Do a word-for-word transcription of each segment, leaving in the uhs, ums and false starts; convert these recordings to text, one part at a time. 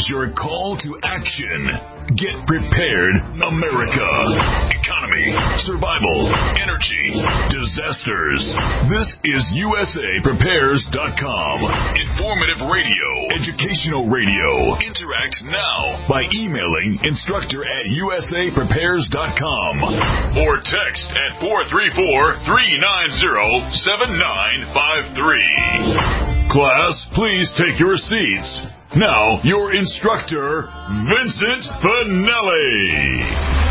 is your call to action. Get prepared, America. Economy, survival, energy, disasters. This is U S A Prepares dot com. Informative radio, educational radio. Interact now by emailing instructor at U S A Prepares dot com or text at four three four, three nine zero, seven nine five three. Class, please take your seats. Now, your instructor, Vincent Finelli.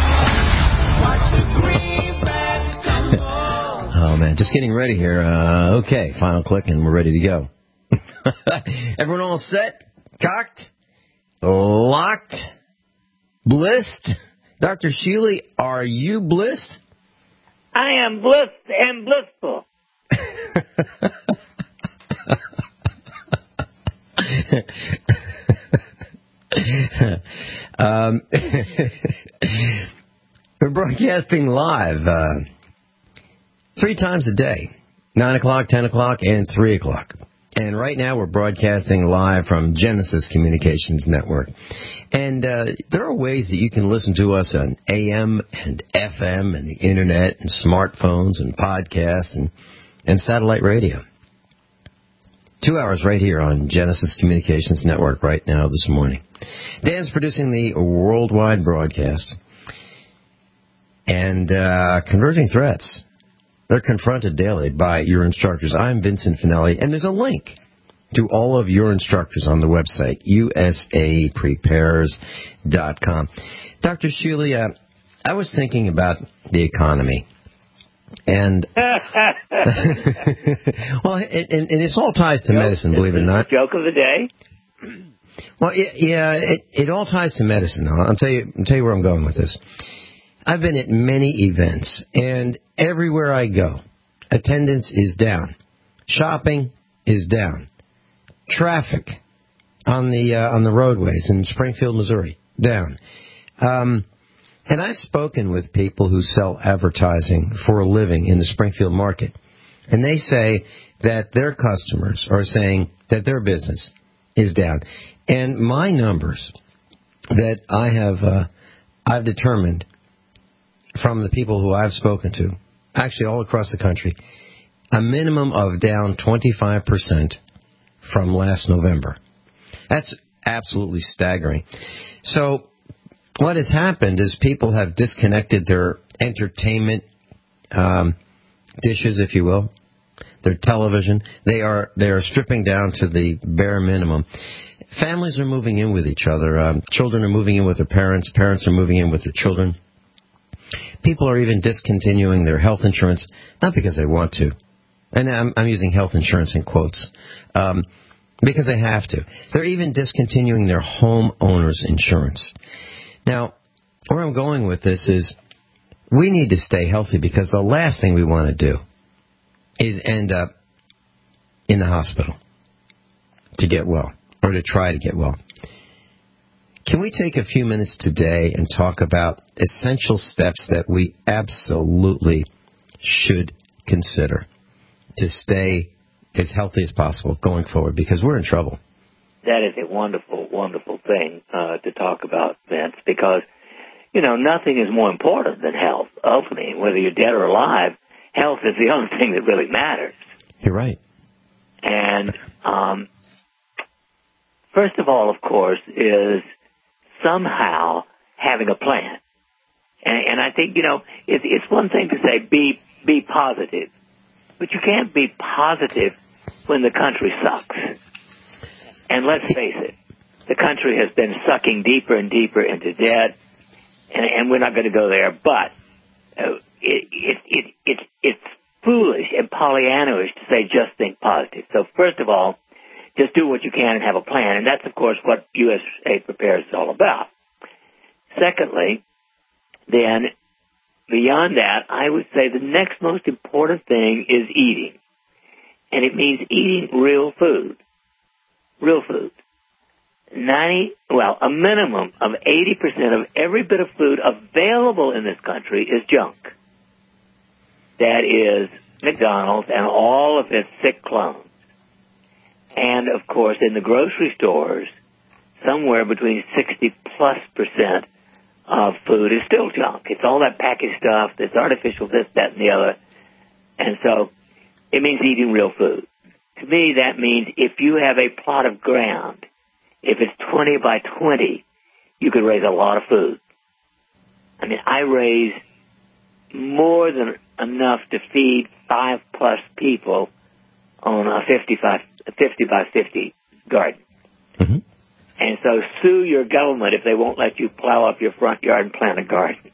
Oh, man, just getting ready here. Uh, okay, final click, and we're ready to go. Everyone all set? Cocked? Locked? Blissed? Doctor Sheely, are you blissed? I am blissed and blissful. um, we're broadcasting live uh, three times a day, nine o'clock, ten o'clock, and three o'clock. And right now we're broadcasting live from Genesis Communications Network. And uh, there are ways that you can listen to us on A M and F M and the Internet and smartphones and podcasts and, and satellite radio. Two hours right here on Genesis Communications Network right now this morning. Dan's producing the worldwide broadcast. And uh, Converging Threats. They're confronted daily by your instructors. I'm Vincent Finelli, and there's a link to all of your instructors on the website, U S A Prepares dot com. Doctor Sheely, uh, I was thinking about the economy. And well, and, and this all ties to medicine, believe it or not. Joke of the day. Well, it, yeah, it, it all ties to medicine. I'll tell you, I'll tell you where I'm going with this. I've been at many events, and everywhere I go, attendance is down, shopping is down, traffic on the uh, on the roadways in Springfield, Missouri, down. Um, And I've spoken with people who sell advertising for a living in the Springfield market, and they say that their customers are saying that their business is down. And my numbers that I have uh, I've determined from the people who I've spoken to, actually all across the country, a minimum of down twenty-five percent from last November. That's absolutely staggering. So what has happened is people have disconnected their entertainment um, dishes, if you will, their television. They are they are stripping down to the bare minimum. Families are moving in with each other. Um, children are moving in with their parents. Parents are moving in with their children. People are even discontinuing their health insurance, not because they want to. And I'm, I'm using health insurance in quotes. Um, because they have to. They're even discontinuing their homeowners insurance. Now, where I'm going with this is we need to stay healthy because the last thing we want to do is end up in the hospital to get well or to try to get well. Can we take a few minutes today and talk about essential steps that we absolutely should consider to stay as healthy as possible going forward because we're in trouble? That is a wonderful, wonderful thing uh, to talk about, Vince, because, you know, nothing is more important than health. Ultimately, whether you're dead or alive, health is the only thing that really matters. You're right. And um, first of all, of course, is somehow having a plan. And, and I think, you know, it, it's one thing to say be be positive, but you can't be positive when the country sucks. And let's face it, the country has been sucking deeper and deeper into debt, and, and we're not going to go there. But uh, it, it, it, it, it's foolish and Pollyannish to say just think positive. So first of all, just do what you can and have a plan, and that's, of course, what U S A Prepares is all about. Secondly, then, beyond that, I would say the next most important thing is eating, and it means eating real food. Real food. ninety, well, a minimum of eighty percent of every bit of food available in this country is junk. That is McDonald's and all of its sick clones. And, of course, in the grocery stores, somewhere between sixty plus percent of food is still junk. It's all that packaged stuff, that's artificial this, that, and the other. And so it means eating real food. To me, that means if you have a plot of ground, if it's twenty by twenty, you could raise a lot of food. I mean, I raise more than enough to feed five plus people on a fifty by fifty garden. Mm-hmm. And so sue your government if they won't let you plow up your front yard and plant a garden.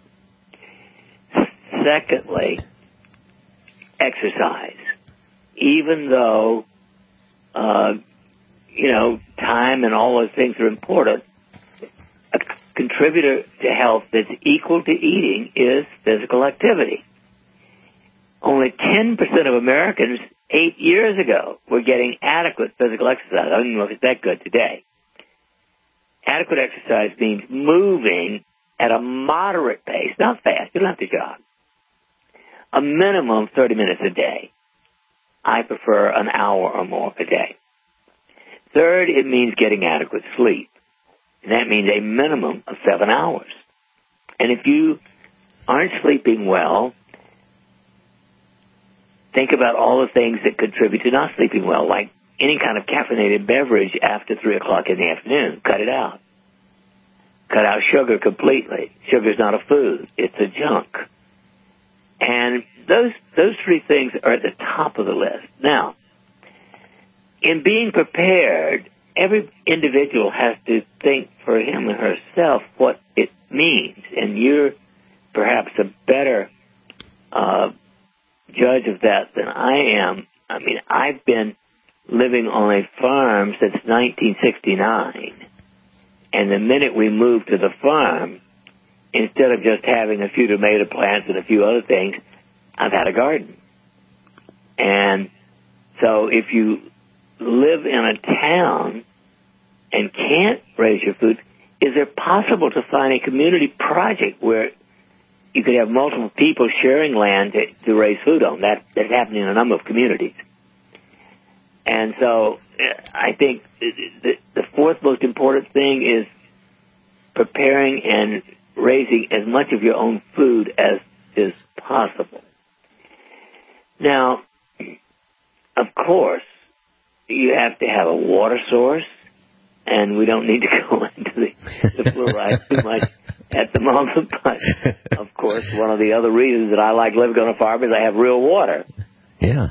Secondly, exercise. Even though, uh, you know, time and all those things are important, a contributor to health that's equal to eating is physical activity. Only ten percent of Americans eight years ago were getting adequate physical exercise. I don't know if it's that good today. Adequate exercise means moving at a moderate pace, not fast. You don't have to jog. A minimum of thirty minutes a day. I prefer an hour or more a day. Third, it means getting adequate sleep. And that means a minimum of seven hours. And if you aren't sleeping well, think about all the things that contribute to not sleeping well, like any kind of caffeinated beverage after three o'clock in the afternoon. Cut it out. Cut out sugar completely. Sugar's not a food. It's a junk. And those those three things are at the top of the list. Now, in being prepared, every individual has to think for him or herself what it means. And you're perhaps a better uh, judge of that than I am. I mean, I've been living on a farm since nineteen sixty-nine. And the minute we moved to the farm, instead of just having a few tomato plants and a few other things, I've had a garden. And so if you live in a town and can't raise your food, is it possible to find a community project where you could have multiple people sharing land to, to raise food on? That, that's happening in a number of communities. And so I think the, the fourth most important thing is preparing and raising as much of your own food as is possible. Now, of course, you have to have a water source, and we don't need to go into the, the fluoride too much at the moment, but of course, one of the other reasons that I like living on a farm is I have real water. Yeah.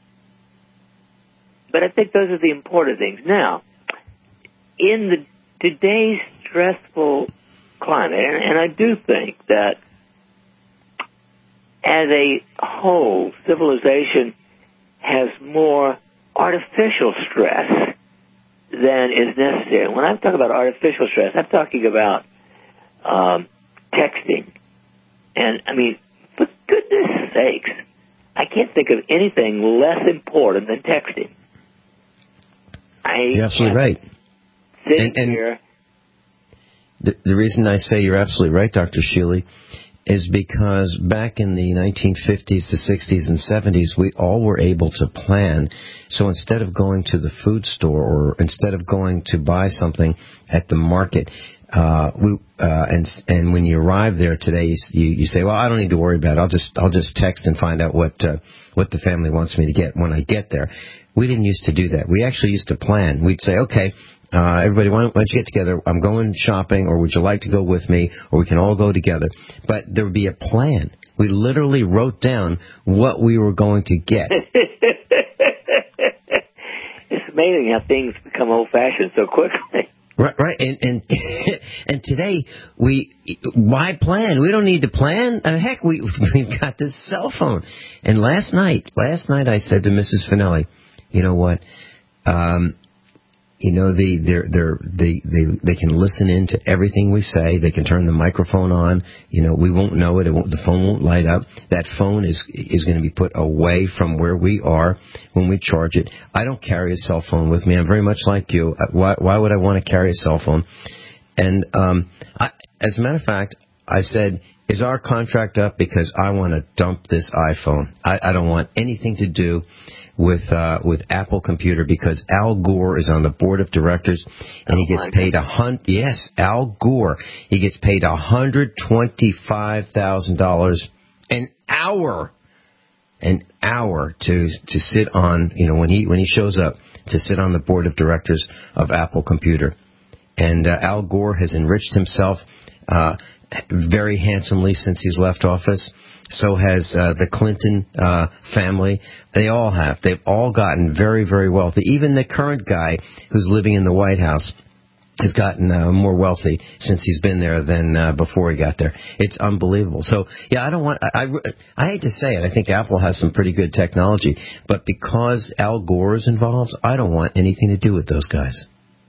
But I think those are the important things. Now, in the today's stressful climate, and, and I do think that as a whole, civilization has more artificial stress than is necessary. When I talk about artificial stress, I'm talking about um, texting. And, I mean, for goodness sakes, I can't think of anything less important than texting. I You're absolutely right. Sitting and, and here. The, the reason I say you're absolutely right, Doctor Shealy, is because back in the nineteen fifties, the sixties, and seventies, we all were able to plan. So instead of going to the food store or instead of going to buy something at the market, uh, we uh, and and when you arrive there today, you, you say, "Well, I don't need to worry about it. I'll just I'll just text and find out what uh, what the family wants me to get when I get there." We didn't used to do that. We actually used to plan. We'd say, "Okay, uh, everybody, why don't, why don't you get together? I'm going shopping, or would you like to go with me? Or we can all go together." But there would be a plan. We literally wrote down what we were going to get. It's amazing how things become old-fashioned so quickly. Right, right, and and and today we why plan? We don't need to plan. Uh, heck, we we've got this cell phone. And last night, last night I said to Missus Finelli, you know what? Um, you know, they they're, they're, they they they can listen in to everything we say. They can turn the microphone on. You know, we won't know it. It won't, the phone won't light up. That phone is is going to be put away from where we are when we charge it. I don't carry a cell phone with me. I'm very much like you. Why why would I want to carry a cell phone? And um, I, as a matter of fact, I said, is our contract up? Because I want to dump this iPhone. I, I don't want anything to do with uh, with Apple Computer because Al Gore is on the board of directors, and he gets paid a hundred. Yes, Al Gore. He gets paid a hundred twenty-five thousand dollars an hour, an hour to to sit on. You know, when he when he shows up to sit on the board of directors of Apple Computer, and uh, Al Gore has enriched himself uh, very handsomely since he's left office. So has uh, the Clinton uh, family. They all have. They've all gotten very, very wealthy. Even the current guy who's living in the White House has gotten uh, more wealthy since he's been there than uh, before he got there. It's unbelievable. So, yeah, I don't want... I, I, I hate to say it. I think Apple has some pretty good technology. But because Al Gore is involved, I don't want anything to do with those guys.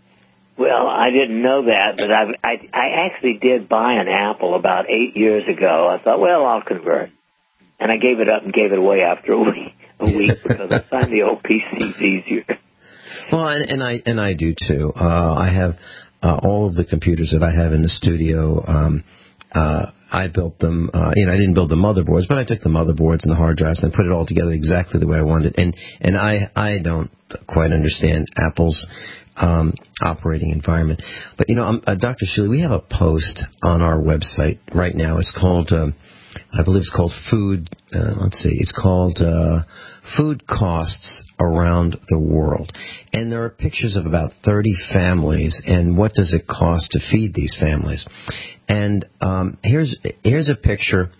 Well, I didn't know that, but I've, I I actually did buy an Apple about eight years ago. I thought, well, I'll convert, and I gave it up and gave it away after a week, a week because I find the old P Cs easier. Well, and, and I and I do too. Uh, I have uh, all of the computers that I have in the studio. Um, uh, I built them. Uh, you know, I didn't build the motherboards, but I took the motherboards and the hard drives and put it all together exactly the way I wanted. And and I I don't quite understand Apple's Um, operating environment. But, you know, um, uh, Doctor Shealy, we have a post on our website right now. It's called, um, I believe it's called Food, uh, let's see, it's called uh, Food Costs Around the World. And there are pictures of about thirty families and what does it cost to feed these families. And um, here's here's a picture.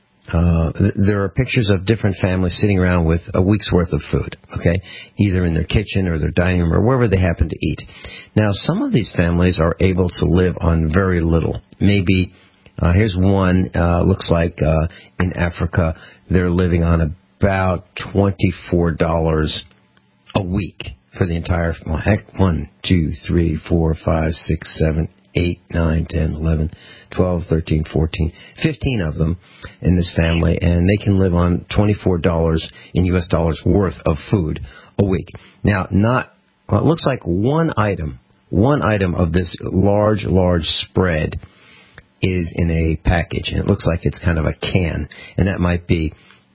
Uh, there are pictures of different families sitting around with a week's worth of food, okay, either in their kitchen or their dining room or wherever they happen to eat. Now, some of these families are able to live on very little. Maybe, uh, here's one, uh, looks like uh, in Africa, they're living on about twenty-four dollars a week for the entire, well, heck, one, two, three, four, five, six, seven, eight, nine, ten, eleven, twelve, thirteen, fourteen, fifteen of them in this family, and they can live on twenty-four dollars in U S dollars worth of food a week. Now, not, well, it looks like one item, one item of this large, large spread is in a package, and it looks like it's kind of a can, and that might be,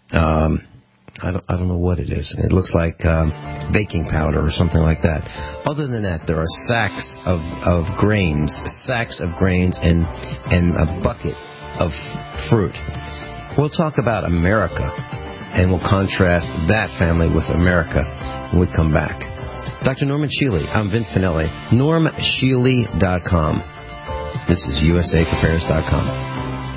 um, I don't, I don't know what it is. It looks like um, baking powder or something like that. Other than that, there are sacks of, of grains, sacks of grains, and and a bucket of fruit. We'll talk about America, and we'll contrast that family with America when we come back. Doctor Norman Shealy, I'm Vin Finelli. norm shealy dot com. This is U S A Prepares dot com.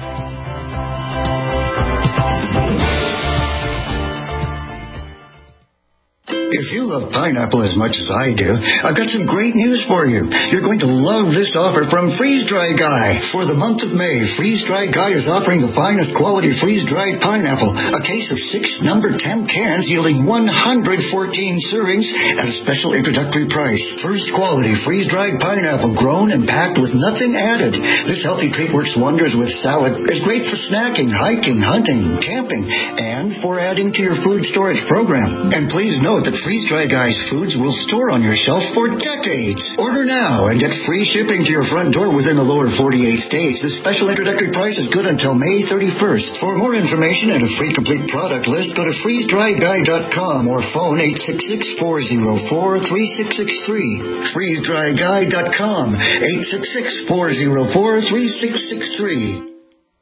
If you love pineapple as much as I do, I've got some great news for you. You're going to love this offer from Freeze Dry Guy. For the month of May, Freeze Dry Guy is offering the finest quality freeze-dried pineapple, a case of six number ten cans yielding one hundred fourteen servings at a special introductory price. First quality freeze-dried pineapple grown and packed with nothing added. This healthy treat works wonders with salad. It's great for snacking, hiking, hunting, camping, and for adding to your food storage program. And please note that Freeze Dry Guy's foods will store on your shelf for decades. Order now and get free shipping to your front door within the lower forty-eight states. This special introductory price is good until May thirty-first. For more information and a free complete product list, go to freeze dry guy dot com or phone eight six six, four oh four, three six six three. freeze dry guy dot com, eight six six, four oh four, three six six three.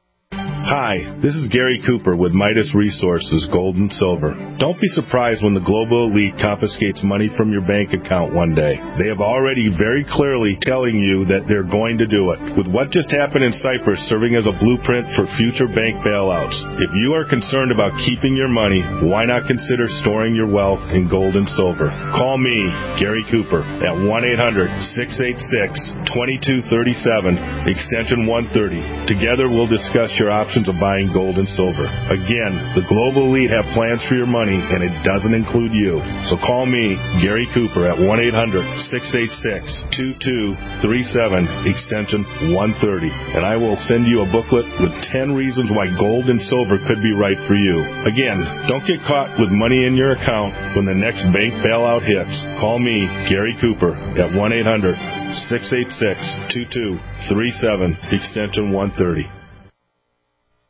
Hi, this is Gary Cooper with Midas Resources Gold and Silver. Don't be surprised when the global elite confiscates money from your bank account one day. They have already very clearly telling you that they're going to do it. With what just happened in Cyprus serving as a blueprint for future bank bailouts, if you are concerned about keeping your money, why not consider storing your wealth in gold and silver? Call me, Gary Cooper, at one eight hundred, six eight six, two two three seven, extension one thirty. Together we'll discuss your options of buying gold and silver. Again, the global elite have plans for your money, and it doesn't include you. So call me, Gary Cooper, at one eight hundred, six eight six, two two three seven, extension one thirty, and I will send you a booklet with ten reasons why gold and silver could be right for you. Again, don't get caught with money in your account when the next bank bailout hits. Call me, Gary Cooper, at one eight hundred, six eight six, two two three seven, extension one thirty.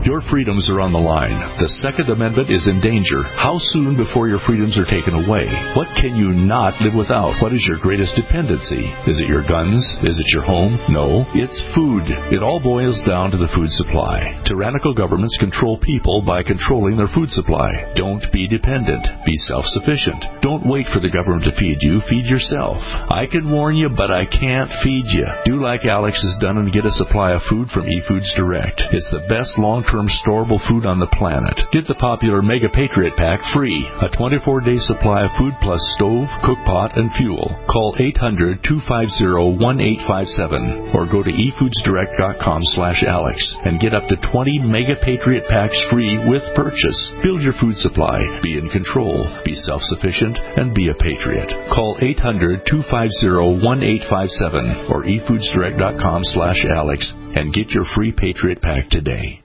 Your freedoms are on the line. The Second Amendment is in danger. How soon before your freedoms are taken away? What can you not live without? What is your greatest dependency? Is it your guns? Is it your home? No, it's food. It all boils down to the food supply. Tyrannical governments control people by controlling their food supply. Don't be dependent. Be self-sufficient. Don't wait for the government to feed you. Feed yourself. I can warn you, but I can't feed you. Do like Alex has done and get a supply of food from eFoods Direct. It's the best long-term storable food on the planet. Get the popular Mega Patriot Pack free. A twenty-four day supply of food plus stove, cook pot, and fuel. Call eight hundred, two five zero, one eight five seven or go to e foods direct dot com slash Alex and get up to twenty Mega Patriot Packs free with purchase. Build your food supply. Be in control. Be self-sufficient and be a patriot. Call eight hundred, two five zero, one eight five seven or e foods direct dot com slash Alex and get your free Patriot Pack today.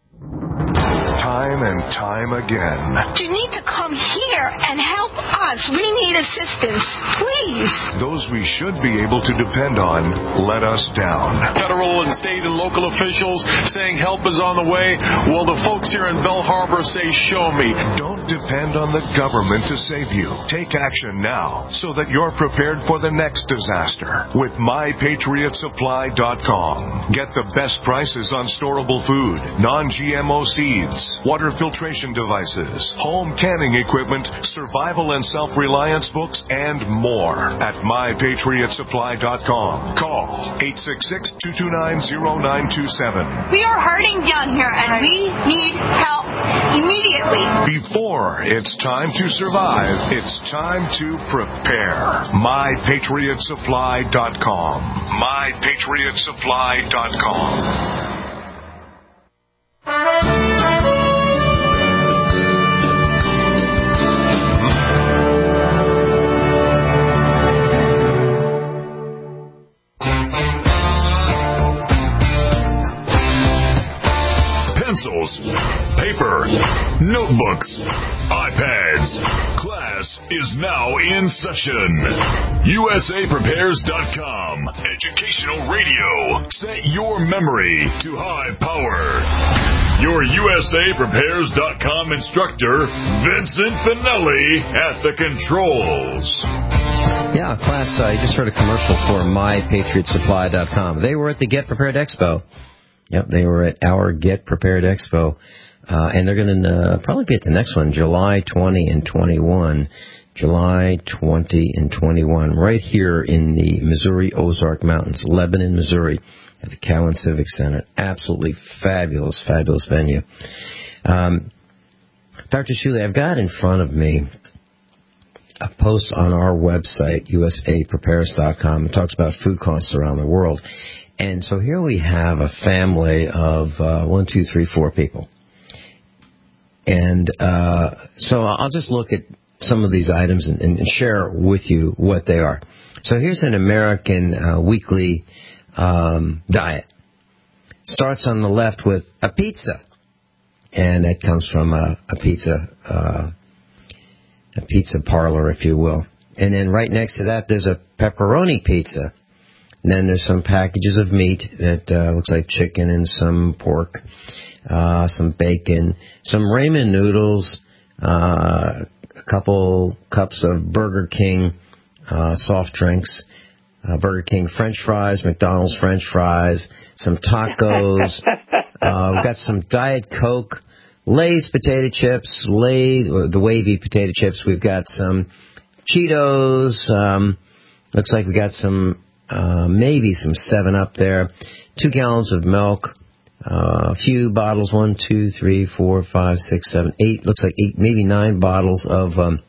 Time and time again. You need to come here and help us. We need assistance, please. Those we should be able to depend on let us down. Federal and state and local officials saying help is on the way. Well, the folks here in Belle Harbor say, show me. Don't depend on the government to save you. Take action now so that you're prepared for the next disaster with my patriot supply dot com. Get the best prices on storable food, non G M O seeds, water filtration devices, home canning equipment, survival and self-reliance books, and more at my patriot supply dot com. Call eight six six, two two nine, zero nine two seven. We are hurting down here, and we need help immediately. Before it's time to survive, it's time to prepare. my patriot supply dot com. my patriot supply dot com. Pencils, paper, notebooks, iPads. Class is now in session. U S A Prepares dot com. Educational radio. Set your memory to high power. Your U S A Prepares dot com instructor, Vincent Finelli, at the controls. Yeah, class, I uh, just heard a commercial for my patriot supply dot com. They were at the Get Prepared Expo. Yep, they were at our Get Prepared Expo. Uh, and they're going to uh, probably be at the next one, July twentieth and twenty-first. July twentieth and twenty-first, right here in the Missouri Ozark Mountains, Lebanon, Missouri, at the Cowan Civic Center. Absolutely fabulous, fabulous venue. Um, Doctor Shuley, I've got in front of me a post on our website, U S A Prepares dot com. It talks about food costs around the world. And so here we have a family of uh, one, two, three, four people. And uh, so I'll just look at some of these items and, and share with you what they are. So here's an American uh, weekly um, diet. Starts on the left with a pizza. And it comes from a, a pizza uh, a pizza parlor, if you will. And then right next to that, there's a pepperoni pizza. And then there's some packages of meat that uh, looks like chicken and some pork, uh, some bacon, some ramen noodles, uh, a couple cups of Burger King uh, soft drinks, uh, Burger King French fries, McDonald's French fries, some tacos. uh, we've got some Diet Coke, Lay's potato chips, Lay's, the wavy potato chips. We've got some Cheetos. Um, looks like we got some... Uh, maybe some seven up there, two gallons of milk, uh, a few bottles, one, two, three, four, five, six, seven, eight, looks like eight, maybe nine bottles of um,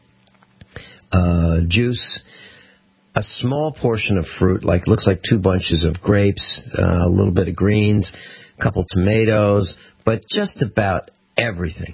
uh, juice, a small portion of fruit, like looks like two bunches of grapes, uh, a little bit of greens, a couple tomatoes, but just about everything,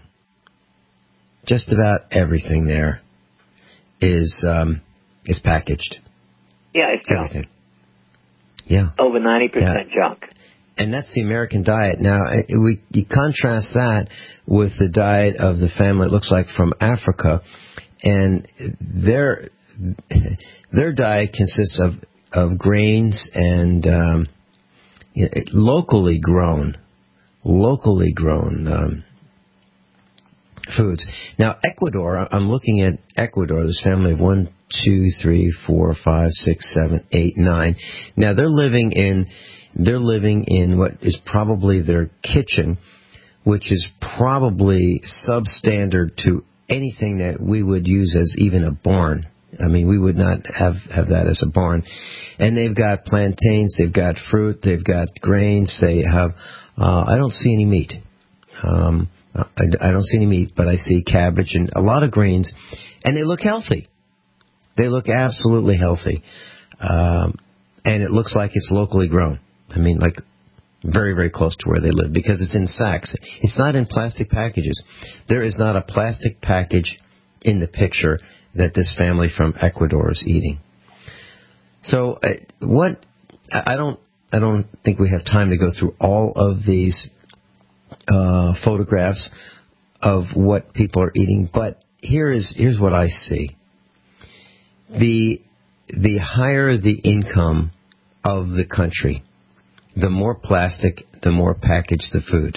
just about everything there is um, is packaged. Yeah, it's junk. Everything. Yeah. Over ninety percent yeah. junk. And that's the American diet. Now, we you contrast that with the diet of the family, it looks like, from Africa, and their their diet consists of, of grains and um, you know, locally grown, locally grown um, foods. Now, Ecuador, I'm looking at Ecuador, this family of one, two, three, four, five, six, seven, eight, nine. Now, they're living in they're living in what is probably their kitchen, which is probably substandard to anything that we would use as even a barn. I mean, we would not have, have that as a barn. And they've got plantains, they've got fruit, they've got grains, they have, uh, I don't see any meat. Um, I, I don't see any meat, but I see cabbage and a lot of greens, and they look healthy. They look absolutely healthy. Um, and it looks like it's locally grown. I mean, like very, very close to where they live, because it's in sacks. It's not in plastic packages. There is not a plastic package in the picture that this family from Ecuador is eating. So, uh, what I don't, I don't think we have time to go through all of these uh, photographs of what people are eating, but here is here's what I see. The the higher the income of the country, the more plastic, the more packaged the food.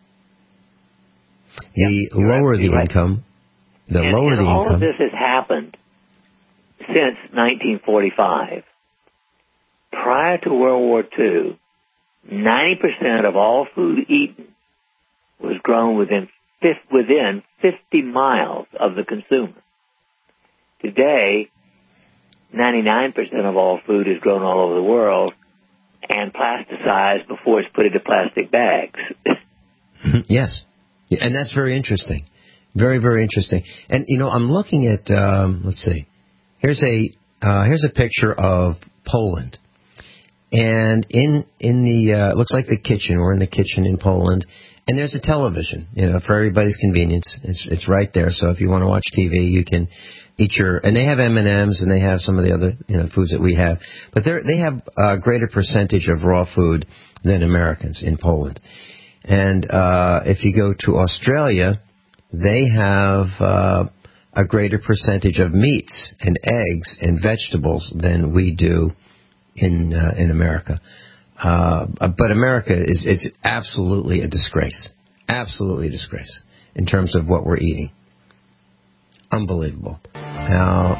Yeah, the lower the right. income, the and, lower and the all income. of this has happened since nineteen forty-five. Prior to World War Two, ninety percent of all food eaten was grown within within fifty miles of the consumer. Today, ninety-nine percent of all food is grown all over the world and plasticized before it's put into plastic bags. Yes. And that's very interesting. Very, very interesting. And, you know, I'm looking at, um, let's see, here's a uh, here's a picture of Poland. And in in the, uh, it looks like the kitchen, we're in the kitchen in Poland, and there's a television, you know, for everybody's convenience. It's it's right there, so if you want to watch T V, you can eat your, and they have M and M's, and they have some of the other, you know, foods that we have. But they they have a greater percentage of raw food than Americans in Poland. And uh, if you go to Australia, they have uh, a greater percentage of meats and eggs and vegetables than we do in uh, in America. Uh, but America is, is absolutely a disgrace. Absolutely a disgrace in terms of what we're eating. Unbelievable. Now,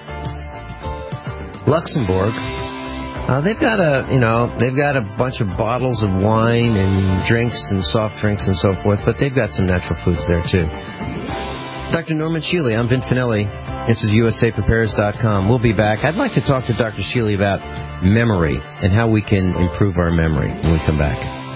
Luxembourg, uh, they've got a, you know, they've got a bunch of bottles of wine and drinks and soft drinks and so forth, but they've got some natural foods there too. Doctor Norman Shealy, I'm Vin Finelli. This is U S A Prepares dot com. We'll be back. I'd like to talk to Doctor Shealy about memory and how we can improve our memory when we come back.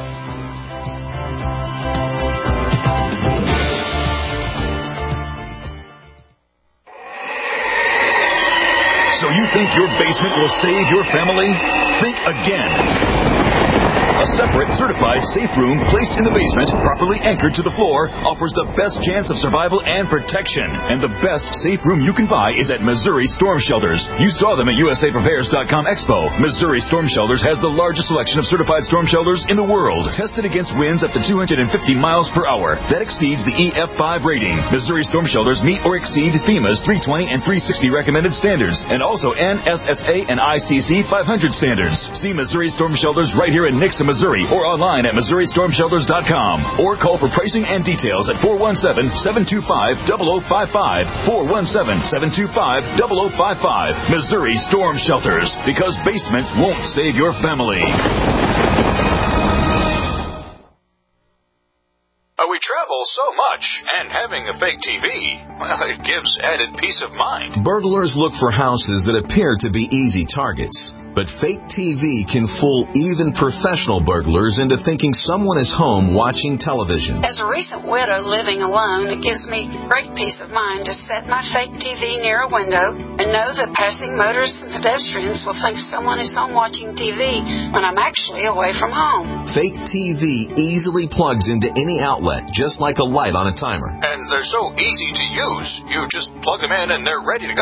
So you think your basement will save your family? Think again. A separate, certified safe room placed in the basement, properly anchored to the floor, offers the best chance of survival and protection. And the best safe room you can buy is at Missouri Storm Shelters. You saw them at U S A Prepares dot com Expo. Missouri Storm Shelters has the largest selection of certified storm shelters in the world, tested against winds up to two hundred fifty miles per hour. That exceeds the E F five rating. Missouri Storm Shelters meet or exceed FEMA's three twenty and three sixty recommended standards, and also N S S A and I C C five hundred standards. See Missouri Storm Shelters right here in Nixa, Missouri, or online at Missouri Storm Shelters dot com, or call for pricing and details at four one seven, seven two five, zero zero five five, four one seven, seven two five, zero zero five five. Missouri Storm Shelters, because basements won't save your family. Uh, we travel so much, and having a fake T V, well, it gives added peace of mind. Burglars look for houses that appear to be easy targets. But fake T V can fool even professional burglars into thinking someone is home watching television. As a recent widow living alone, it gives me great peace of mind to set my fake T V near a window and know that passing motorists and pedestrians will think someone is home watching T V when I'm actually away from home. Fake T V easily plugs into any outlet, just like a light on a timer. And they're so easy to use. You just plug them in and they're ready to go.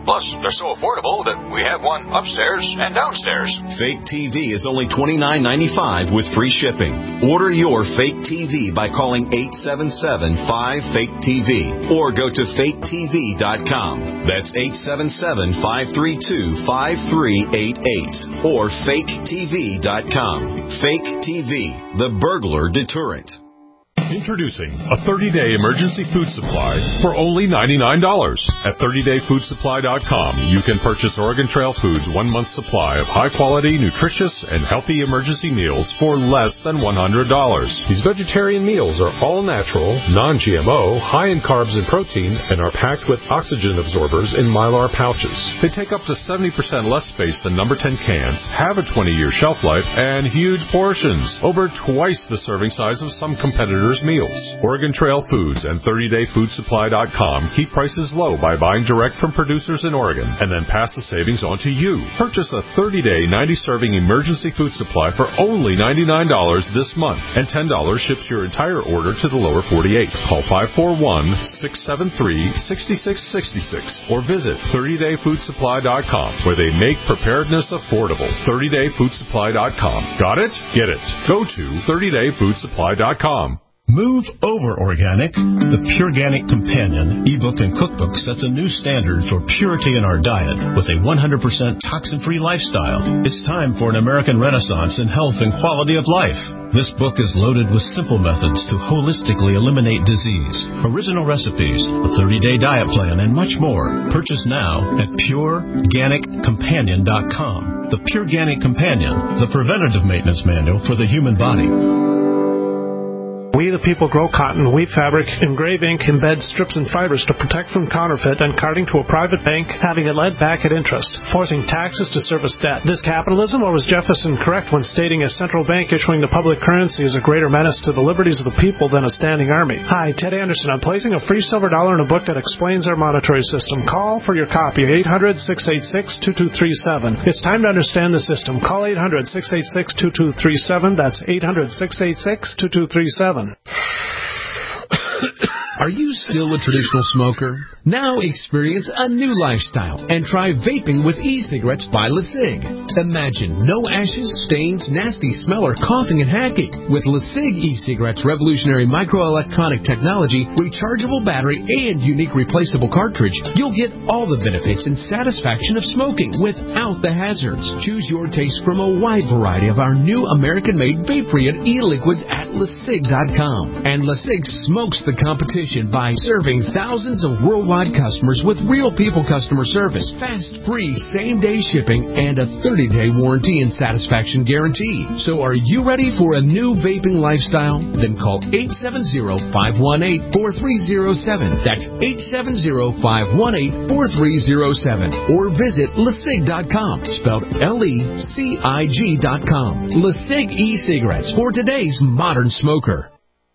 Plus, they're so affordable that we have one upstairs and downstairs. Fake T V is only twenty-nine ninety-five with free shipping. Order your Fake T V by calling eight seven seven, five, fake T V or go to fake T V dot com. That's eight seven seven, five three two, five three eight eight or fake T V dot com. Fake T V, the burglar deterrent. Introducing a thirty-day emergency food supply for only ninety-nine dollars. At thirty day food supply dot com, you can purchase Oregon Trail Foods' one-month supply of high-quality, nutritious, and healthy emergency meals for less than one hundred dollars. These vegetarian meals are all natural, non-G M O, high in carbs and protein, and are packed with oxygen absorbers in Mylar pouches. They take up to seventy percent less space than number ten cans, have a twenty year shelf life, and huge portions, over twice the serving size of some competitors' meals. Oregon Trail Foods and thirty day food supply dot com keep prices low by buying direct from producers in Oregon and then pass the savings on to you. Purchase a thirty day, ninety serving emergency food supply for only ninety-nine dollars this month, and ten dollars ships your entire order to the lower forty-eight. Call five four one, six seven three, six six six six or visit thirty day food supply dot com, where they make preparedness affordable. thirty day food supply dot com. Got it? Get it. Go to thirty day food supply dot com. Move over organic. The Pureganic Companion ebook and cookbook sets a new standard for purity in our diet with a one hundred percent toxin-free lifestyle. It's time for an American renaissance in health and quality of life. This book is loaded with simple methods to holistically eliminate disease, original recipes, a thirty day diet plan, and much more. Purchase now at pure organic companion dot com. The Pureganic Companion, the preventative maintenance manual for the human body. We the people grow cotton, weave fabric, engrave ink, embed strips and fibers to protect from counterfeit and carting to a private bank, having it led back at interest, forcing taxes to service debt. This capitalism, or was Jefferson correct when stating a central bank issuing the public currency is a greater menace to the liberties of the people than a standing army? Hi, Ted Anderson. I'm placing a free silver dollar in a book that explains our monetary system. Call for your copy, eight hundred, six eight six, two two three seven. It's time to understand the system. Call eight hundred, six eight six, two two three seven. That's eight hundred, six eight six, two two three seven. Are you still a traditional smoker? Now experience a new lifestyle and try vaping with e-cigarettes by LeSig. Imagine no ashes, stains, nasty smell, or coughing and hacking. With LeSig e-cigarettes' revolutionary microelectronic technology, rechargeable battery, and unique replaceable cartridge, you'll get all the benefits and satisfaction of smoking without the hazards. Choose your taste from a wide variety of our new American-made vape-free e-liquids at LeSig dot com. And LeSig smokes the competition by serving thousands of worldwide customers with real people customer service, fast, free, same-day shipping, and a thirty day warranty and satisfaction guarantee. So are you ready for a new vaping lifestyle? Then call eight seven zero, five one eight, four three zero seven. That's eight seven zero, five one eight, four three zero seven. Or visit LeSig dot com, spelled L E C I G dot com. LeSig e-cigarettes for today's modern smoker.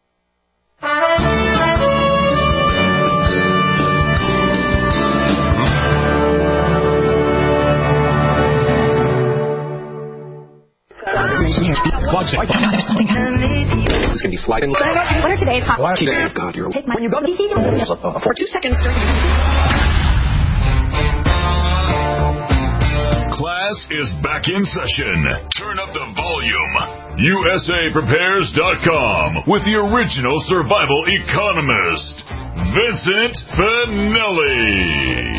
Watch it. There's something. This can be sliding. What are today's hot? Watch it. God, you're. Take my. When you go to for two seconds. Class is back in session. Turn up the volume. U S A Prepares dot com with the original survival economist, Vincent Finelli.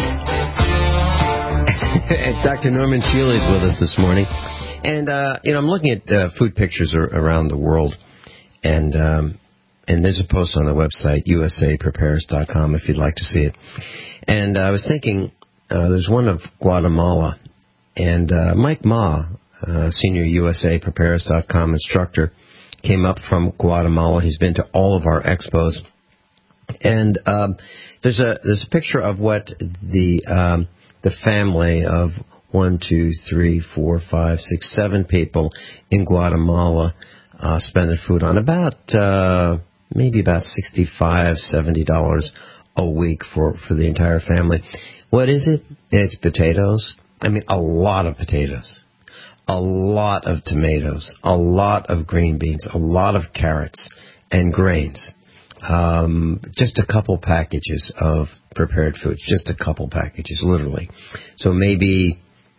Doctor Norman Shealy is with us this morning. And, uh, you know, I'm looking at uh, food pictures around the world, and um, and there's a post on the website, U S A Prepares dot com, if you'd like to see it. And uh, I was thinking, uh, there's one of Guatemala, and uh, Mike Ma, uh, senior U S A Prepares dot com instructor, came up from Guatemala. He's been to all of our expos. And um, there's a there's a picture of what the um, the family of one, two, three, four, five, six, seven people in Guatemala uh, spend their food on. About uh, maybe about sixty-five, seventy dollars a week for, for the entire family. What is it? It's potatoes. I mean, a lot of potatoes, a lot of tomatoes, a lot of green beans, a lot of carrots and grains. um, just a couple packages of prepared foods, just a couple packages, literally. So maybe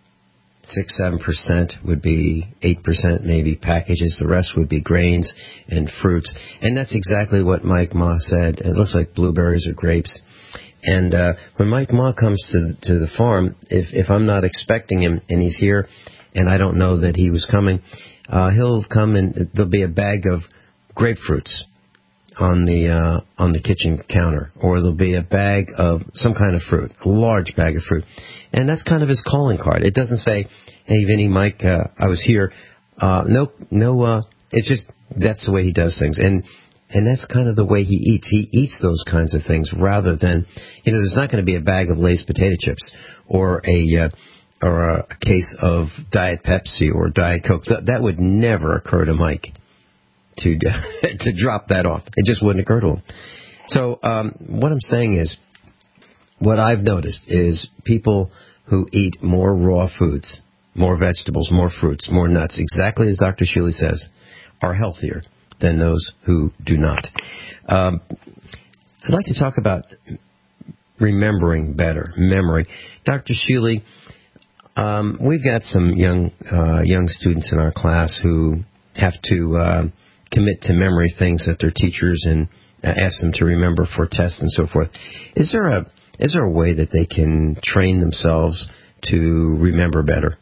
six, seven percent would be eight percent maybe packages. The rest would be grains and fruits. And that's exactly what Mike Ma said. It looks like blueberries or grapes. And uh, when Mike Ma comes to to the farm, if if I'm not expecting him and he's here, and I don't know that he was coming, uh, he'll come and there'll be a bag of grapefruits on the uh, on the kitchen counter, or there'll be a bag of some kind of fruit, a large bag of fruit, and that's kind of his calling card. It doesn't say, "Hey, Vinny, Mike, uh, I was here." Uh, no, no. Uh, it's just that's the way he does things, and and that's kind of the way he eats. He eats those kinds of things rather than, you know, there's not going to be a bag of Lay's potato chips or a uh, or a case of Diet Pepsi or Diet Coke. That that would never occur to Mike. To to drop that off. It just wouldn't occur to him. So um, what I'm saying is, what I've noticed is people who eat more raw foods, more vegetables, more fruits, more nuts, exactly as Doctor Shealy says, are healthier than those who do not. Um, I'd like to talk about remembering better, memory. Doctor Shealy, um, we've got some young uh, young students in our class who have to uh, commit to memory things that their teachers and uh, ask them to remember for tests and so forth. Is there a is there a way that they can train themselves to remember better?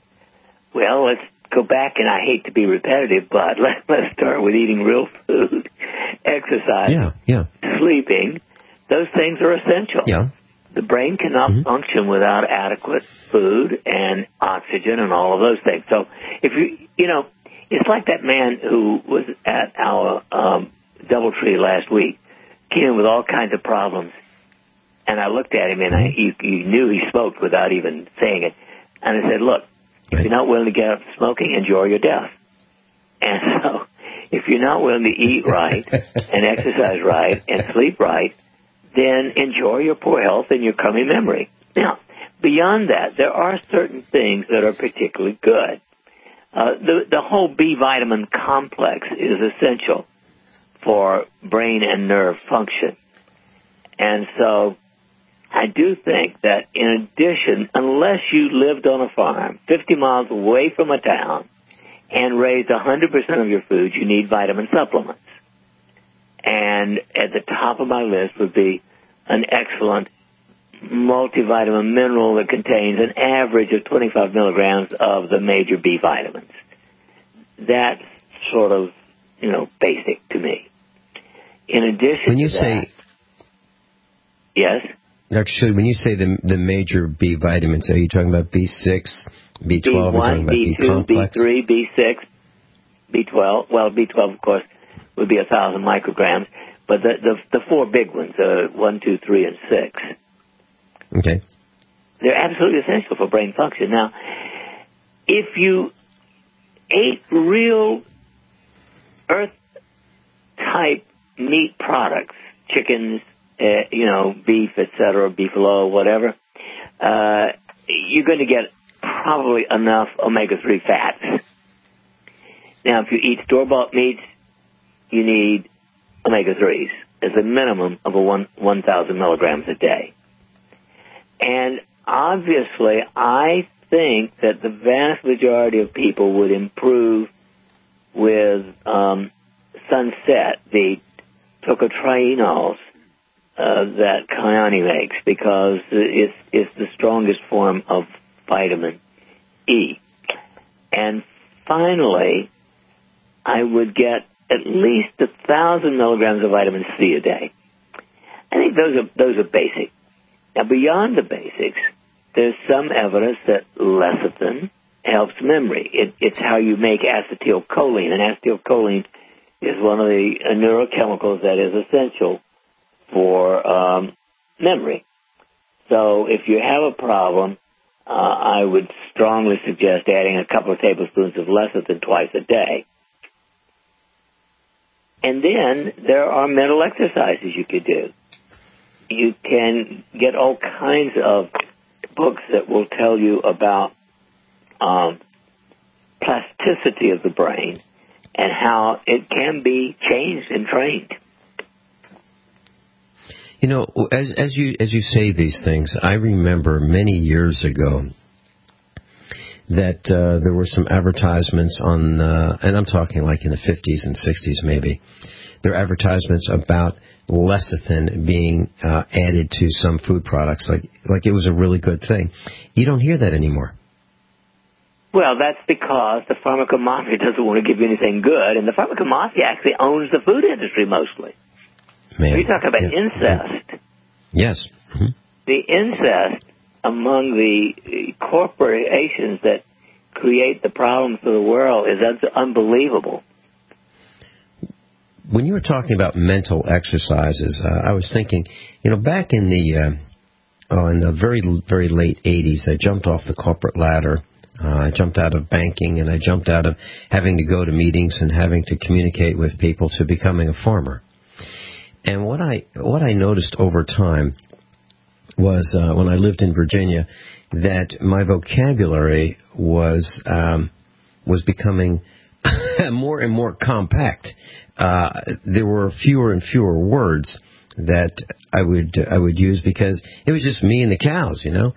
Well, let's go back, and I hate to be repetitive, but let, let's start with eating real food, exercise, yeah, yeah. sleeping. Those things are essential. Yeah. The brain cannot mm-hmm. function without adequate food and oxygen and all of those things. So if you, you know, it's like that man who was at our um, DoubleTree last week, came in with all kinds of problems. And I looked at him, and I, you, you knew he smoked without even saying it. And I said, look, if you're not willing to get up smoking, enjoy your death. And so if you're not willing to eat right and exercise right and sleep right, then enjoy your poor health and your crummy memory. Now, beyond that, there are certain things that are particularly good. Uh, the, the whole B vitamin complex is essential for brain and nerve function. And so I do think that in addition, unless you lived on a farm fifty miles away from a town and raised one hundred percent of your food, you need vitamin supplements. And at the top of my list would be an excellent multivitamin mineral that contains an average of twenty-five milligrams of the major B vitamins. That's sort of, you know, basic to me. In addition when you to that, say, yes? Actually, when you say the the major B vitamins, are you talking about B six, B twelve, B one, B two, B three, B six, B twelve. Well, B twelve, of course, would be one thousand micrograms. But the, the the four big ones, uh, one, two, three, and six. Okay. They're absolutely essential for brain function. Now, if you ate real earth-type meat products, chickens, uh, you know, beef, et cetera, beefalo, whatever, uh, you're going to get probably enough omega three fats. Now, if you eat store-bought meats, you need omega threes as a minimum of a one, 1,000 milligrams a day. And obviously, I think that the vast majority of people would improve with um, Sunset, the tocotrienols uh, that Kyani makes, because it's, it's the strongest form of vitamin E. And finally, I would get at least a thousand milligrams of vitamin C a day. I think those are those are basic. Now, beyond the basics, there's some evidence that lecithin helps memory. It, it's how you make acetylcholine, and acetylcholine is one of the uh, neurochemicals that is essential for um, memory. So, if you have a problem, uh, I would strongly suggest adding a couple of tablespoons of lecithin twice a day. And then there are mental exercises you could do. You can get all kinds of books that will tell you about um, plasticity of the brain and how it can be changed and trained. You know, as as you as you say these things, I remember many years ago that uh, there were some advertisements on, uh, and I'm talking like in the fifties and sixties maybe. There are advertisements about lecithin being uh, added to some food products, like like it was a really good thing. You don't hear that anymore. Well, that's because the pharmacomafia doesn't want to give you anything good, and the pharmacomafia actually owns the food industry mostly. Man, you're talking about yeah. incest. Yes. Mm-hmm. The incest among the corporations that create the problems of the world is un- unbelievable. When you were talking about mental exercises, uh, I was thinking, you know, back in the uh, oh, in the very very late eighties, I jumped off the corporate ladder. Uh, I jumped out of banking, and I jumped out of having to go to meetings and having to communicate with people to becoming a farmer. And what I what I noticed over time was uh, when I lived in Virginia that my vocabulary was um, was becoming more and more compact. Uh, there were fewer and fewer words that I would I would use because it was just me and the cows, you know.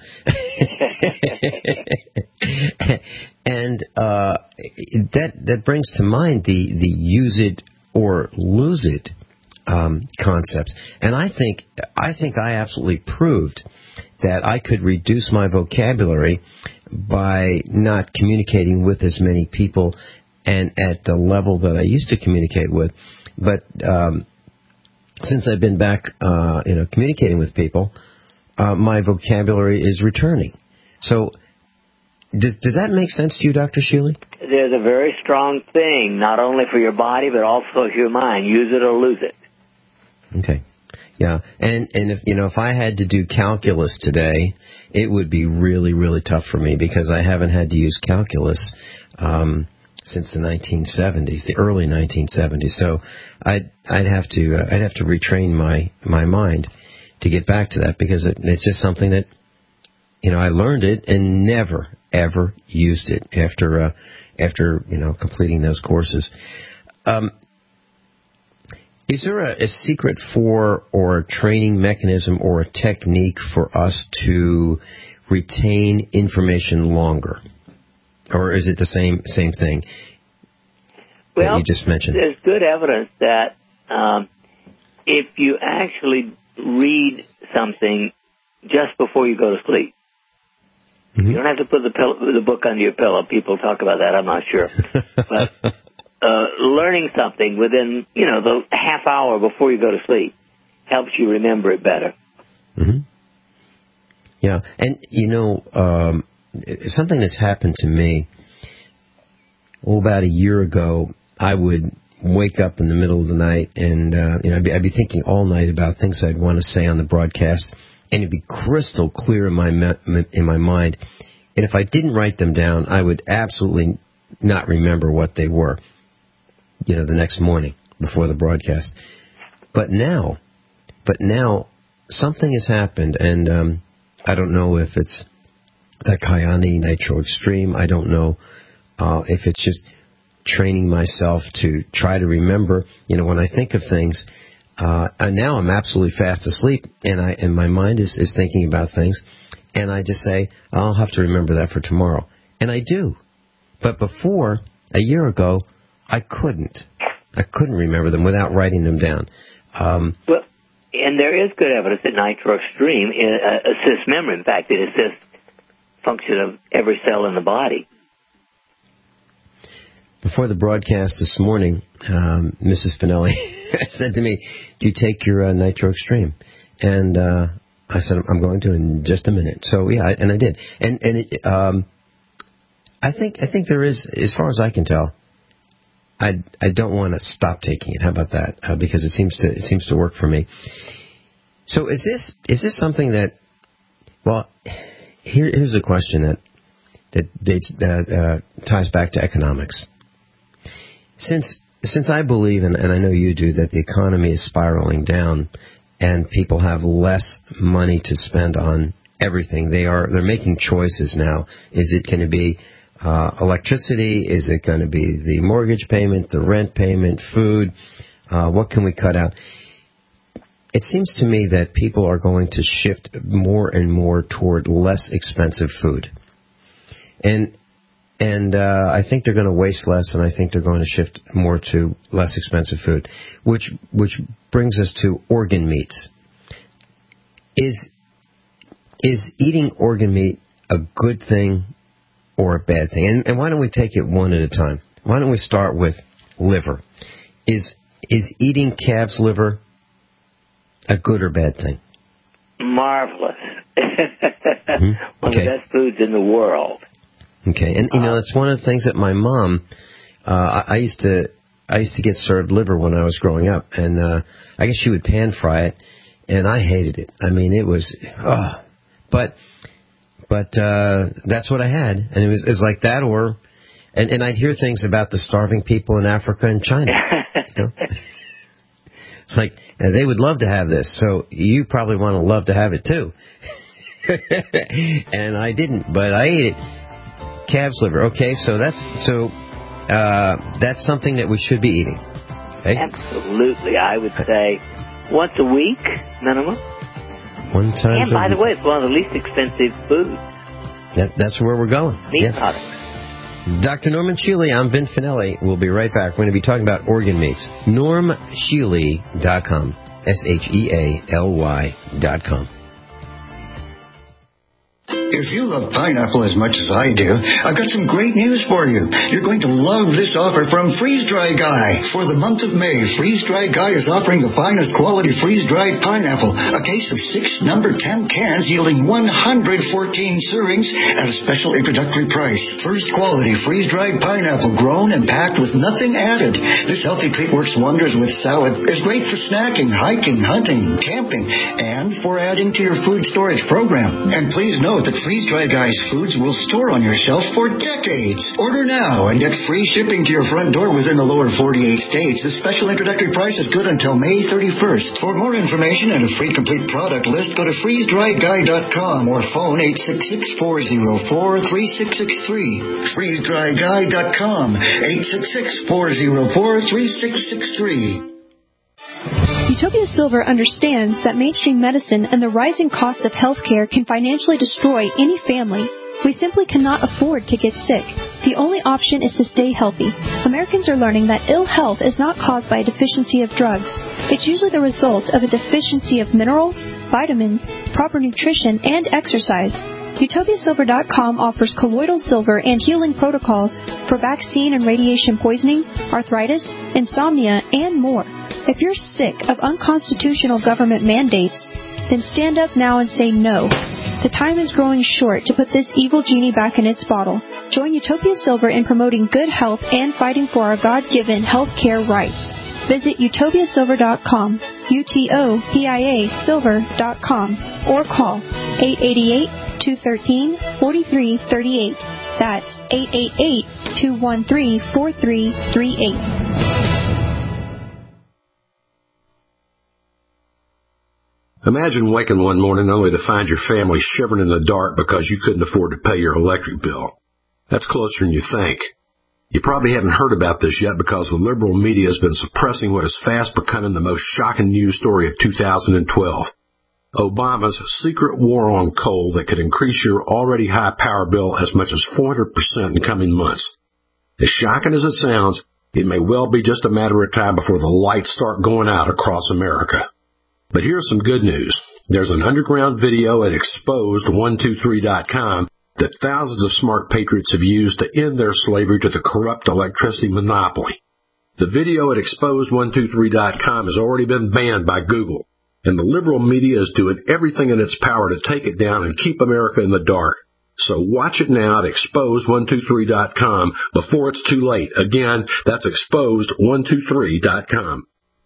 And uh, that that brings to mind the the use it or lose it um, concept. And I think I think I absolutely proved that I could reduce my vocabulary by not communicating with as many people and at the level that I used to communicate with. But um, since I've been back, uh, you know, communicating with people, uh, my vocabulary is returning. So, does does that make sense to you, Doctor Shealy? There's a very strong thing, not only for your body but also for your mind. Use it or lose it. Okay. Yeah, and and if you know if I had to do calculus today, it would be really really tough for me because I haven't had to use calculus um, since the nineteen seventies, the early nineteen seventies. So I'd I'd have to uh, I'd have to retrain my my mind to get back to that because it, it's just something that you know I learned it and never ever used it after uh, after you know completing those courses. Um, Is there a, a secret for or a training mechanism or a technique for us to retain information longer? Or is it the same same thing well, that you just mentioned? There's good evidence that um, if you actually read something just before you go to sleep, mm-hmm. you don't have to put the, pillow, the book under your pillow. People talk about that, I'm not sure. But Uh, learning something within, you know, the half hour before you go to sleep helps you remember it better. Mm-hmm. Yeah, and, you know, um, something that's happened to me, oh, about a year ago, I would wake up in the middle of the night and, uh, you know, I'd be, I'd be thinking all night about things I'd want to say on the broadcast, and it'd be crystal clear in my me- in my mind. And if I didn't write them down, I would absolutely not remember what they were. You know, the next morning before the broadcast. But now, but now something has happened, and um, I don't know if it's that Kyani Nitro Extreme. I don't know uh, if it's just training myself to try to remember. You know, when I think of things, uh, and now I'm absolutely fast asleep, and I and my mind is, is thinking about things, and I just say, I'll have to remember that for tomorrow. And I do. But before, a year ago, I couldn't. I couldn't remember them without writing them down. Um, well, and there is good evidence that Nitro Extreme uh, assists memory. In fact, it assists function of every cell in the body. Before the broadcast this morning, um, Missus Finelli said to me, "Do you take your uh, Nitro Extreme?" And uh, I said, "I'm going to in just a minute." So yeah, and I did. And and it, um, I think I think there is, as far as I can tell, I I don't want to stop taking it. How about that? Uh, because it seems to it seems to work for me. So is this is this something that? Well, here here's a question that that dates, that uh, ties back to economics. Since since I believe, and, and I know you do, that the economy is spiraling down, and people have less money to spend on everything. They are they're making choices now. Is it going to be Uh, electricity? Is it going to be the mortgage payment, the rent payment, food? Uh, what can we cut out? it seems to me that people are going to shift more and more toward less expensive food. And and uh, I think they're going to waste less, and I think they're going to shift more to less expensive food, which which brings us to organ meats. Is is eating organ meat a good thing or a bad thing? And, and why don't we take it one at a time? Why don't we start with liver? Is is eating calf's liver a good or bad thing? Marvelous. Mm-hmm. One Okay. of the best foods in the world. Okay, and you know that's one of the things that my mom, uh, I, I used to, I used to get served liver when I was growing up, and uh, I guess she would pan fry it, and I hated it. I mean, it was, oh, but, but uh, that's what I had, and it was, it was like that, or, and, and I'd hear things about the starving people in Africa and China. You know? It's like, uh, they would love to have this, so you probably want to love to have it too. And I didn't, but I ate it. Calf's liver. Okay, so that's so uh, that's something that we should be eating. Okay? Absolutely. I would say once a week, minimum. One time. And by the way, it's one of the least expensive foods. That, that's where we're going. Meat Yeah. products. Doctor Norman Shealy, I'm Vin Finelli. We'll be right back. We're going to be talking about organ meats. norm shealy dot com. S H E A L Y dot com. If you love pineapple as much as I do, I've got some great news for you. You're going to love this offer from Freeze Dry Guy. For the month of May, Freeze Dry Guy is offering the finest quality freeze-dried pineapple, a case of six number ten cans yielding one hundred fourteen servings at a special introductory price. First quality freeze-dried pineapple grown and packed with nothing added. This healthy treat works wonders with salad. It's great for snacking, hiking, hunting, camping, and for adding to your food storage program. And please note that Freeze Dry Guy's foods will store on your shelf for decades. Order now and get free shipping to your front door within the lower forty-eight states. This special introductory price is good until May thirty-first. For more information and a free complete product list, go to freeze dry guy dot com or phone eight six six, four zero four, three six six three. freeze dry guy dot com, eight six six, four zero four, three six six three. Utopia Silver understands that mainstream medicine and the rising costs of healthcare can financially destroy any family. We simply cannot afford to get sick. The only option is to stay healthy. Americans are learning that ill health is not caused by a deficiency of drugs. It's usually the result of a deficiency of minerals, vitamins, proper nutrition, and exercise. Utopia Silver dot com offers colloidal silver and healing protocols for vaccine and radiation poisoning, arthritis, insomnia, and more. If you're sick of unconstitutional government mandates, then stand up now and say no. The time is growing short to put this evil genie back in its bottle. Join Utopia Silver in promoting good health and fighting for our God-given health care rights. Visit Utopia Silver dot com, U T O P I A Silver dot com, or call eight eight eight, two one three, four three three eight. That's eight eight eight, two one three, four three three eight. Imagine waking one morning only to find your family shivering in the dark because you couldn't afford to pay your electric bill. That's closer than you think. You probably haven't heard about this yet because the liberal media has been suppressing what is fast becoming the most shocking news story of two thousand twelve. Obama's secret war on coal that could increase your already high power bill as much as four hundred percent in coming months. As shocking as it sounds, it may well be just a matter of time before the lights start going out across America. But here's some good news. There's an underground video at exposed one two three dot com that thousands of smart patriots have used to end their slavery to the corrupt electricity monopoly. The video at exposed one two three dot com has already been banned by Google, and the liberal media is doing everything in its power to take it down and keep America in the dark. So watch it now at exposed one two three dot com before it's too late. Again, that's exposed one two three dot com.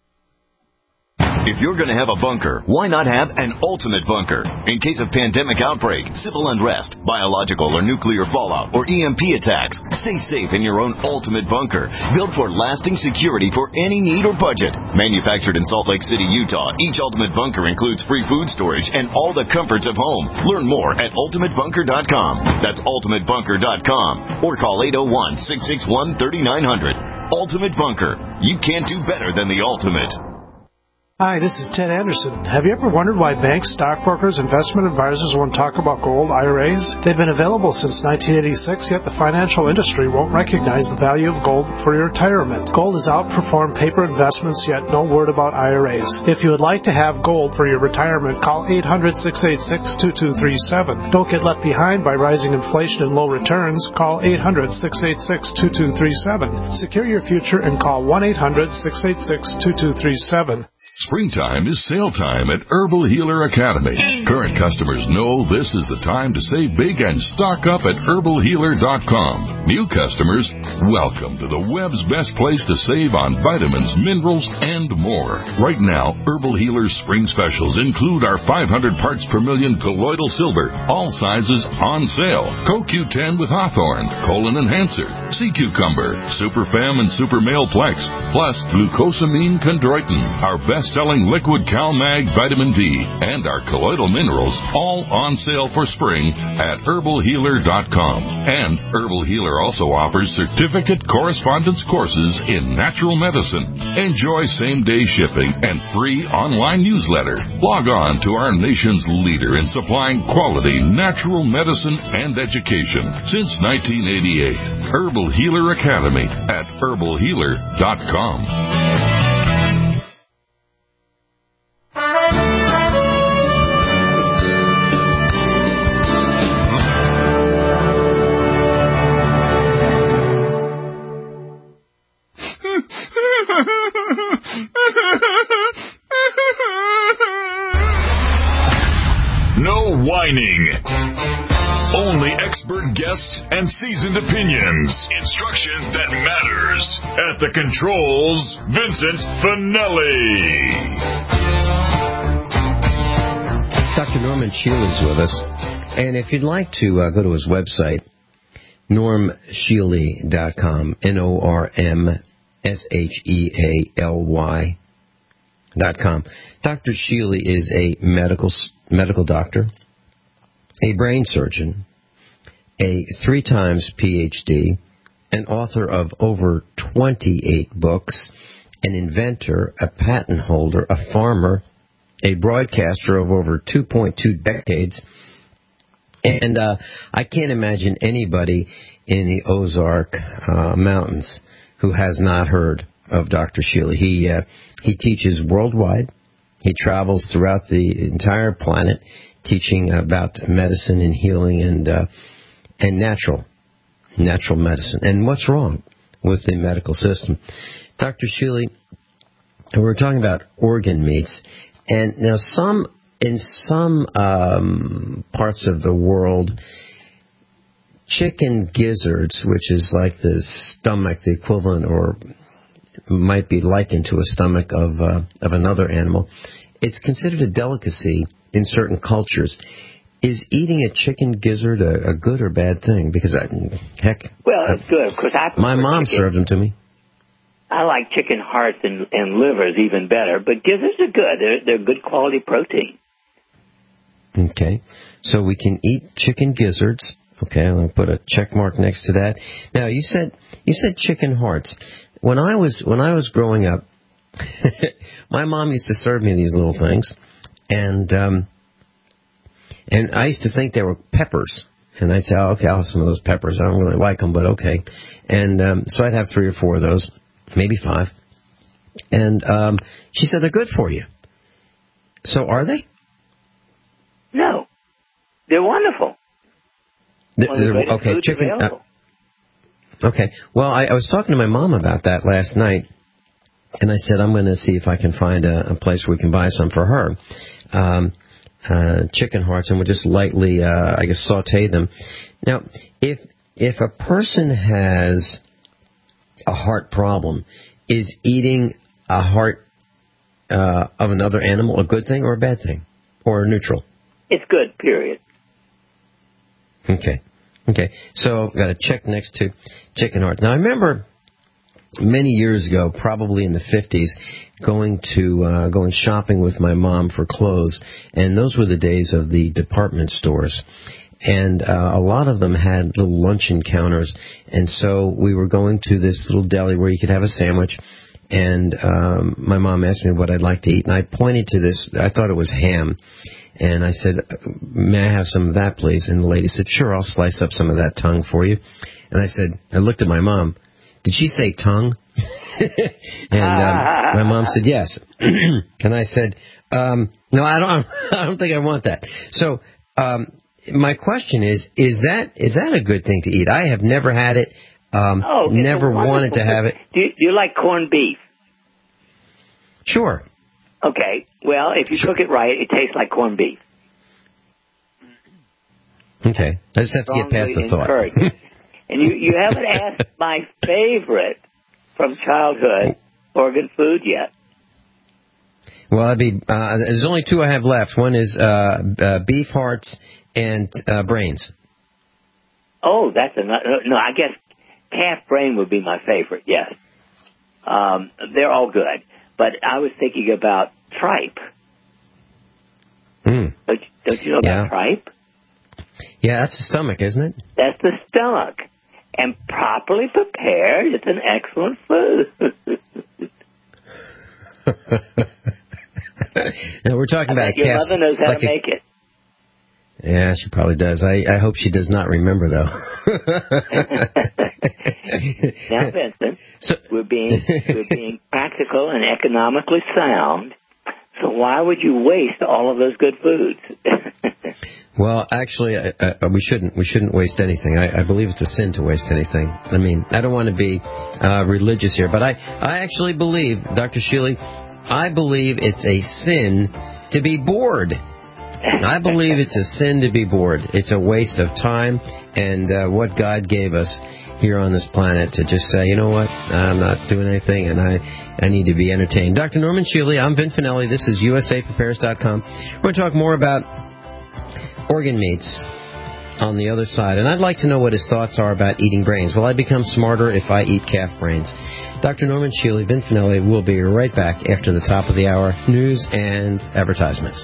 If you're going to have a bunker, why not have an ultimate bunker? In case of pandemic outbreak, civil unrest, biological or nuclear fallout, or E M P attacks, stay safe in your own ultimate bunker, built for lasting security for any need or budget. Manufactured in Salt Lake City, Utah, each ultimate bunker includes free food storage and all the comforts of home. Learn more at ultimate bunker dot com. That's ultimate bunker dot com. Or call eight oh one, six six one, three nine zero zero. Ultimate Bunker. You can't do better than the ultimate. Hi, this is Ted Anderson. Have you ever wondered why banks, stockbrokers, investment advisors won't talk about gold I R As? They've been available since nineteen eighty-six, yet the financial industry won't recognize the value of gold for your retirement. Gold has outperformed paper investments, yet no word about I R As. If you would like to have gold for your retirement, call eight hundred, six eight six, two two three seven. Don't get left behind by rising inflation and low returns. Call eight hundred, six eight six, two two three seven. Secure your future and call one eight hundred, six eight six, two two three seven. Springtime is sale time at Herbal Healer Academy. Current customers know this is the time to save big and stock up at herbal healer dot com. New customers, welcome to the web's best place to save on vitamins, minerals, and more. Right now, Herbal Healer's spring specials include our five hundred parts per million colloidal silver, all sizes on sale, Co Q ten with Hawthorne, Colon Enhancer, Sea Cucumber, Super Fem and Super Male Plex, plus Glucosamine Chondroitin, our best selling liquid CalMag vitamin D, and our colloidal minerals, all on sale for spring at herbal healer dot com. And Herbal Healer also offers certificate correspondence courses in natural medicine. Enjoy same-day shipping and free online newsletter. Log on to our nation's leader in supplying quality natural medicine and education since nineteen eighty-eight. Herbal Healer Academy at herbal healer dot com. No whining. Only expert guests and seasoned opinions. Instruction that matters. At the controls, Vincent Finelli. Doctor Norman Shealy is with us. And if you'd like to uh, go to his website, norm shealy dot com, N O R M S H E A L Y dot com. Doctor Shealy is a medical medical doctor, a brain surgeon, a three times P H D, an author of over twenty-eight books, an inventor, a patent holder, a farmer, a broadcaster of over two point two decades. And uh, I can't imagine anybody in the Ozark uh, Mountains who has not heard of Doctor Shealy. He uh, he teaches worldwide. He travels throughout the entire planet, teaching about medicine and healing and uh, and natural natural medicine and what's wrong with the medical system. Doctor Shealy, we were talking about organ meats, and now some in some um, parts of the world, chicken gizzards, which is like the stomach, the equivalent or might be likened to a stomach of uh, of another animal. It's considered a delicacy in certain cultures. Is eating a chicken gizzard a, a good or bad thing? Because I, heck, well, it's good because I my mom chicken. served them to me. I like chicken hearts and, and livers even better, but gizzards are good. They're they're good quality protein. Okay, so we can eat chicken gizzards. Okay, I'm going to put a check mark next to that. Now you said you said chicken hearts. When I was when I was growing up, my mom used to serve me these little things, and um, and I used to think they were peppers. And I'd say, oh, okay, I'll have some of those peppers. I don't really like them, but okay. And um, so I'd have three or four of those, maybe five. And um, she said they're good for you. So are they? No, they're wonderful. The, they're, okay, chicken. Uh, okay, well, I, I was talking to my mom about that last night, and I said I'm going to see if I can find a, a place where we can buy some for her. Um, uh, chicken hearts, and we'll just lightly, uh, I guess, saute them. Now, if if a person has a heart problem, is eating a heart uh, of another animal a good thing or a bad thing, or neutral? It's good, period. Okay. Okay. So I've got a check next to chicken hearts. Now, I remember many years ago, probably in the fifties, going to uh, going shopping with my mom for clothes, and those were the days of the department stores. And uh, a lot of them had little luncheon counters, and so we were going to this little deli where you could have a sandwich, and um, my mom asked me what I'd like to eat, and I pointed to this. I thought it was ham, and I said, "May I have some of that, please?" And the lady said, "Sure, I'll slice up some of that tongue for you." And I said, I looked at my mom. Did she say tongue? And um, my mom said yes. And I said, um, no, I don't. I don't think I want that. So um, my question is: is that is that a good thing to eat? I have never had it. Um, oh, never wanted to have it. Do you, do you like corned beef? Sure. Okay. Well, if you sure. cook it right, it tastes like corned beef. Okay. I just have to get past the thought. And you, you haven't asked my favorite from childhood organ food yet. Well, I'd be, uh, there's only two I have left. One is uh, uh, beef hearts and uh, brains. Oh, that's another. No, I guess calf brain would be my favorite, yes. Um, they're all good. But I was thinking about tripe. Mm. Don't, you, don't you know yeah. about tripe? Yeah, that's the stomach, isn't it? That's the stomach. And properly prepared, it's an excellent food. Now, we're talking I about your calves. Your mother knows how like to a, make it. Yeah, she probably does. I, I hope she does not remember, though. Now, Vincent, so, we're being we're being practical and economically sound. So why would you waste all of those good foods? Well, actually, I, I, we shouldn't. We shouldn't waste anything. I, I believe it's a sin to waste anything. I mean, I don't want to be uh, religious here, but I, I actually believe, Doctor Shealy, I believe it's a sin to be bored. I believe it's a sin to be bored. It's a waste of time and uh, what God gave us here on this planet to just say, you know what, I'm not doing anything and I, I need to be entertained. Doctor Norman Shealy, I'm Vin Finelli. This is U S A Prepares dot com. We're going to talk more about organ meats on the other side. And I'd like to know what his thoughts are about eating brains. Will I become smarter if I eat calf brains? Doctor Norman Shealy, Vin Finelli, will be right back after the top of the hour. News and advertisements.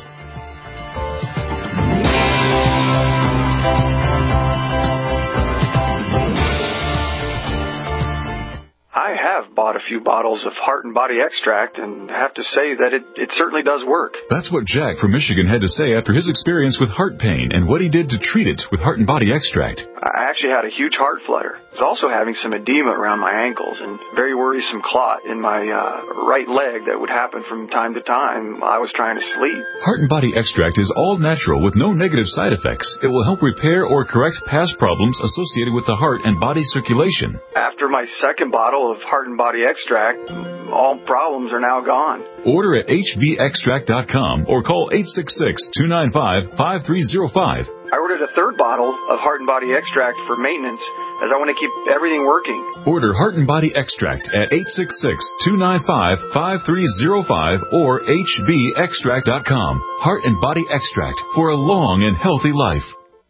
I have bought a few bottles of Heart and Body Extract and have to say that it, it certainly does work. That's what Jack from Michigan had to say after his experience with heart pain and what he did to treat it with Heart and Body Extract. I actually had a huge heart flutter. I was also having some edema around my ankles and very worrisome clot in my uh, right leg that would happen from time to time while I was trying to sleep. Heart and Body Extract is all natural with no negative side effects. It will help repair or correct past problems associated with the heart and body circulation. After my second bottle of Heart and Body Extract, all problems are now gone. Order at H B extract dot com or call eight six six, two nine five, five three zero five. I ordered a third bottle of Heart and Body Extract for maintenance as I want to keep everything working. Order Heart and Body Extract at eight six six, two nine five, five three zero five or H B extract dot com. Heart and Body Extract for a long and healthy life.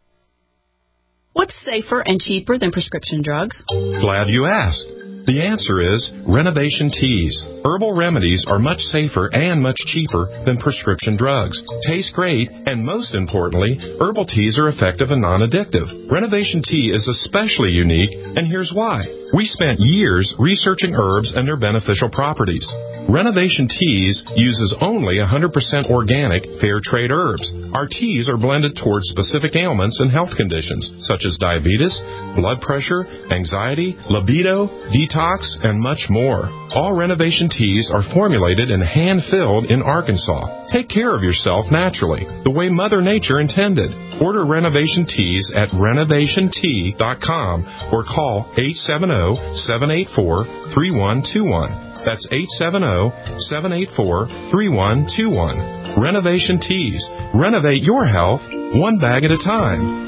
What's safer and cheaper than prescription drugs? Glad you asked. The answer is Renovation Teas. Herbal remedies are much safer and much cheaper than prescription drugs. Taste great, and most importantly, herbal teas are effective and non-addictive. Renovation Tea is especially unique, and here's why. We spent years researching herbs and their beneficial properties. Renovation Teas uses only one hundred percent organic, fair trade herbs. Our teas are blended towards specific ailments and health conditions, such as diabetes, blood pressure, anxiety, libido, detox, and much more. All Renovation Teas are formulated and hand-filled in Arkansas. Take care of yourself naturally, the way Mother Nature intended. Order Renovation Teas at renovation tea dot com or call eight seven zero, seven eight four, three one two one. That's eight seven zero, seven eight four, three one two one. Renovation Teas. Renovate your health one bag at a time.